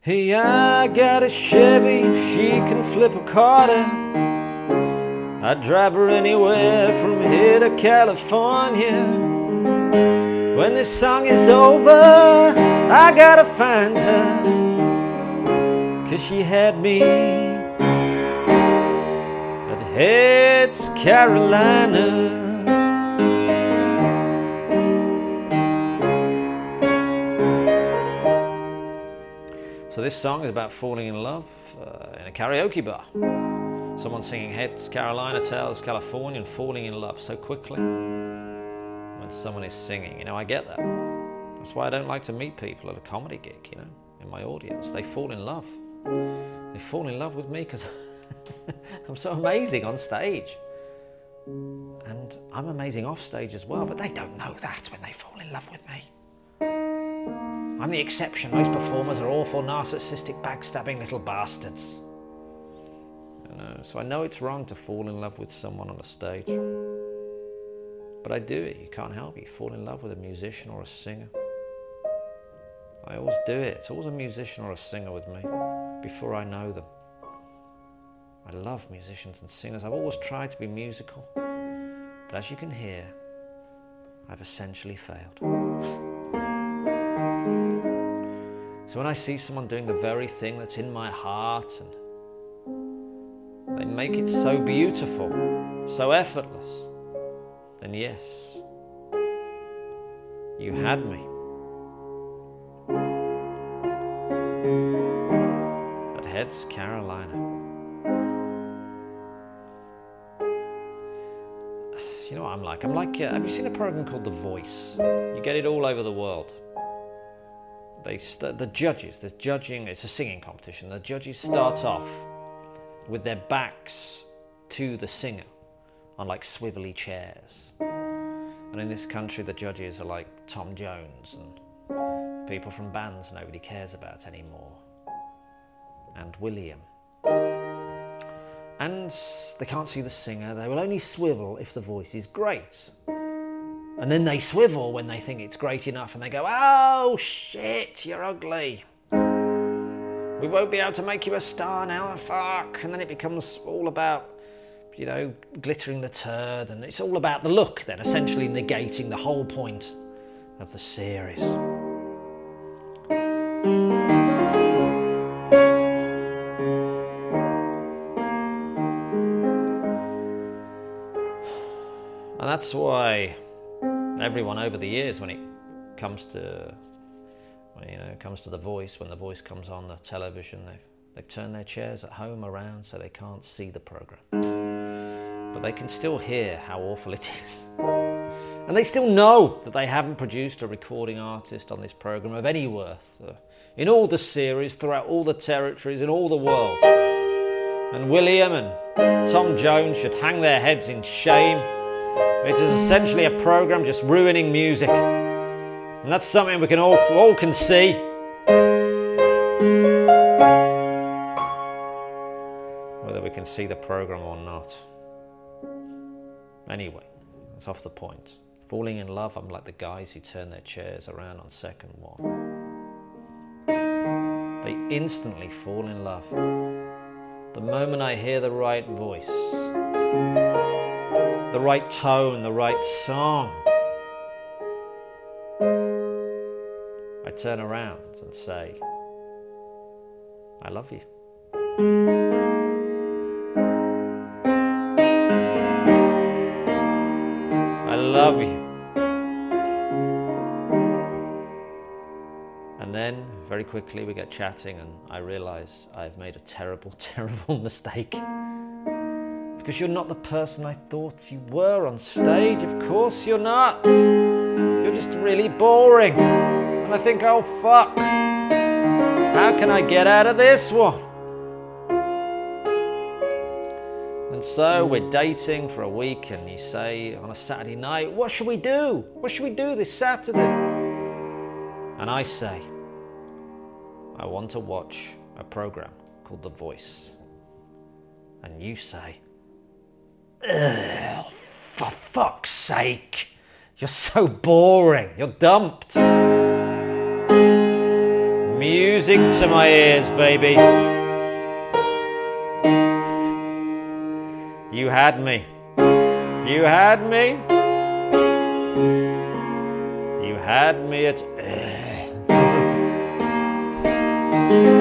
Hey, I got a Chevy, she can flip a quarter. I'd drive her anywhere from here to California. When this song is over, I gotta find her, 'cause she had me at Heads, Carolina. So this song is about falling in love in a karaoke bar. Someone singing Heads, Carolina, Tails, California, and falling in love so quickly when someone is singing. You know, I get that. That's why I don't like to meet people at a comedy gig, you know, in my audience. They fall in love. They fall in love with me because I'm so amazing on stage. And I'm amazing off stage as well, but they don't know that when they fall in love with me. I'm the exception. Most performers are awful, narcissistic, backstabbing little bastards. So I know it's wrong to fall in love with someone on a stage. But I do it. You can't help it. You fall in love with a musician or a singer. I always do it. It's always a musician or a singer with me before I know them. I love musicians and singers. I've always tried to be musical. But as you can hear, I've essentially failed. So when I see someone doing the very thing that's in my heart and they make it so beautiful, so effortless, then yes, you had me. At Heads, Carolina. You know what I'm like? Have you seen a program called The Voice? You get it all over the world. The judges, there's judging, it's a singing competition. The judges start off with their backs to the singer on like swivelly chairs. And in this country, the judges are like Tom Jones and people from bands nobody cares about anymore. And William. And they can't see the singer. They will only swivel if the voice is great. And then they swivel when they think it's great enough and they go, oh shit, you're ugly. We won't be able to make you a star now, fuck. And then it becomes all about, you know, glittering the turd, and it's all about the look then, essentially negating the whole point of the series. And that's why everyone over the years, when it comes to The Voice, when The Voice comes on the television, they've turned their chairs at home around so they can't see the program. But they can still hear how awful it is. And they still know that they haven't produced a recording artist on this program of any worth in all the series, throughout all the territories, in all the world. And William and Tom Jones should hang their heads in shame. It is essentially a program just ruining music. And that's something we can all can see. Whether we can see the program or not. Anyway, that's off the point. Falling in love, I'm like the guys who turn their chairs around on second one. They instantly fall in love. The moment I hear the right voice, the right tone, the right song, I turn around and say, I love you. I love you. And then, very quickly, we get chatting and I realise I've made a terrible, terrible mistake. Because you're not the person I thought you were on stage. Of course you're not. You're just really boring. And I think, oh fuck, how can I get out of this one? And so we're dating for a week and you say on a Saturday night, what should we do? What should we do this Saturday? And I say, I want to watch a program called The Voice. And you say, ugh, for fuck's sake, you're so boring, you're dumped. Music music to my ears, baby. You had me. You had me. You had me at...